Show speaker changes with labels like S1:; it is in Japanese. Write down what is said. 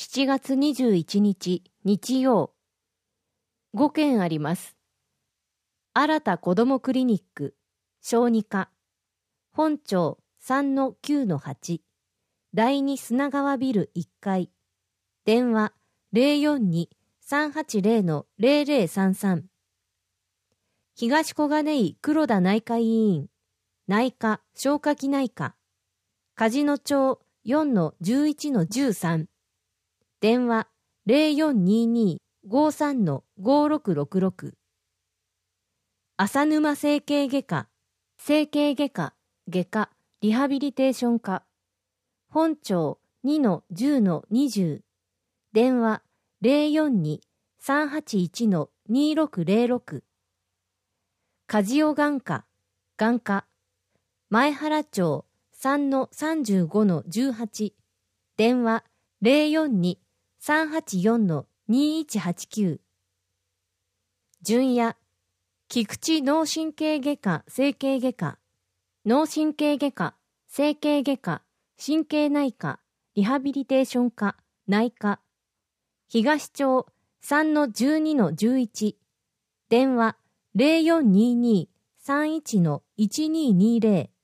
S1: 7月21日日曜。5件あります。新田子どもクリニック、小児科、本町 3-9-8、第二砂川ビル1階、電話 042-380-0033。東小金井黒田内科医院、内科消化器内科、梶野町 4-11-13、電話 0422-53-5666。浅沼整形外科、整形外科、外科、リハビリテーション科、本町 2-10-20、電話 042-381-2606。梶尾眼科、眼科、前原町 3-35-18、電話 042-384-2189。純也、菊池脳神経外科整形外科、脳神経外科、整形外科、神経内科、リハビリテーション科、内科、東町 3-12-11、電話 0422-31-1220。